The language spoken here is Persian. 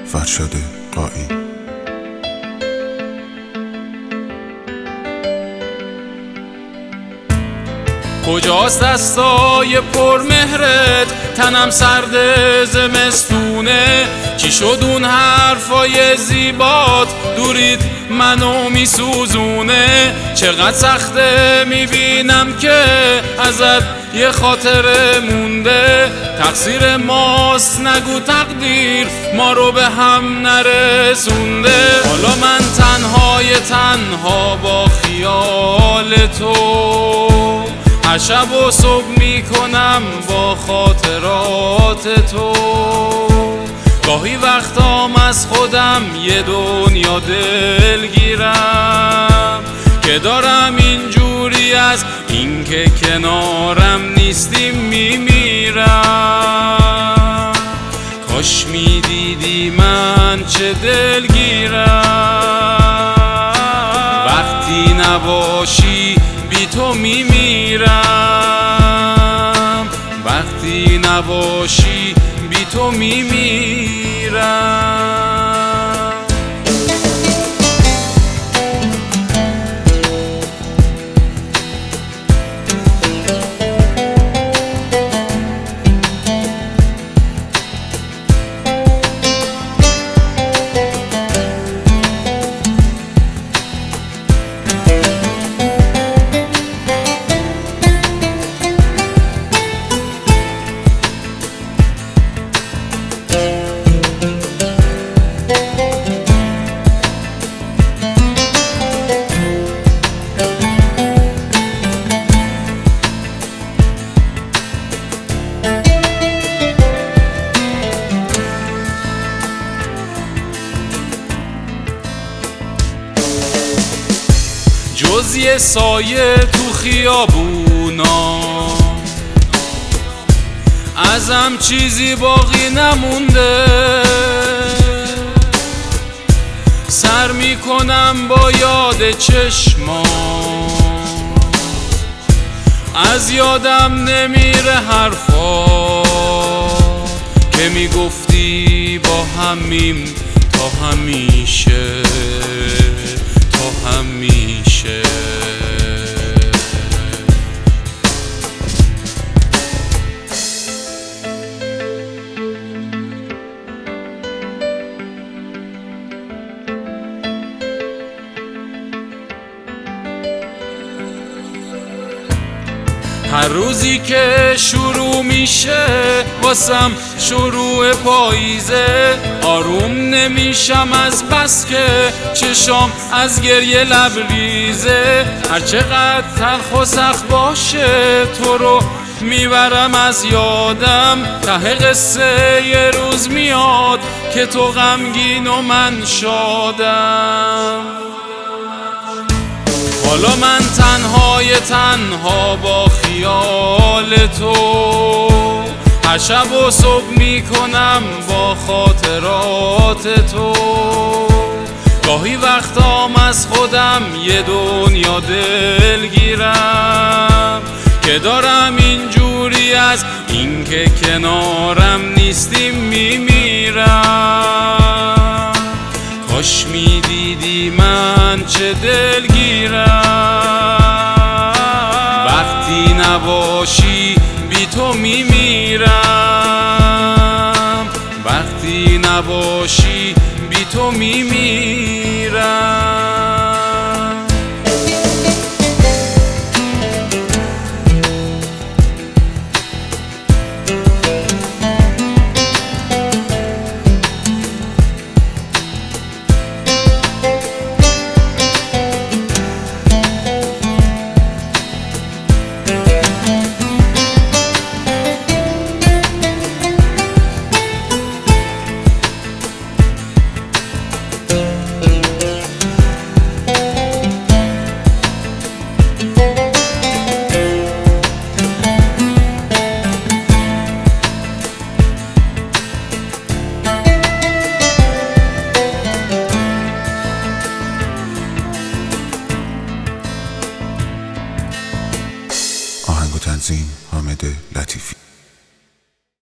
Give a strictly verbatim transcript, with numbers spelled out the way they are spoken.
فرشاد قائی. کجاست دستای پرمهرت، تنم سرد زمستونه، چی شد اون حرفای زیبات، دورید منو میسوزونه. چقدر سخته میبینم که ازت یه خاطره مونده، تقصیر ماست نگو تقدیر ما رو به هم نرسونده. حالا من تنهای تنها با خیال تو، هر شب و صبح میکنم با خاطرات تو. گاهی وقتام از خودم یه دنیا دلگیرم، که دارم اینجوری از این که کنارم نیستی میمیرم. کاش میدیدی من چه دلگیرم، وقتی نباشی بی تو میمیرم، وقتی نباشی بی تو میمیرم. جز یه سایه تو خیابونا ازم چیزی باقی نمونده، سر میکنم با یاد چشما، از یادم نمیره حرفا که میگفتی با همیم تا همیشه، تا همیشه. هر روزی که شروع میشه واسم شروع پاییزه، آروم نمیشم از بس که چشام از گریه لبریزه. هر چقدر تلخ و سخت باشه تو رو میبرم از یادم، ته قصه یه روز میاد که تو غمگین و من شادم. حالا من تنهای تنها با خیال تو، هر شب و صبح میکنم با خاطرات تو. گاهی وقتام از خودم یه دنیا دلگیرم، که دارم اینجوری از این که کنارم نیستی میمیرم. کاش میدیدی من چه دلگیرم، وقتی نباشی بی تو میمیرم، وقتی نباشی بی تو میمیرم.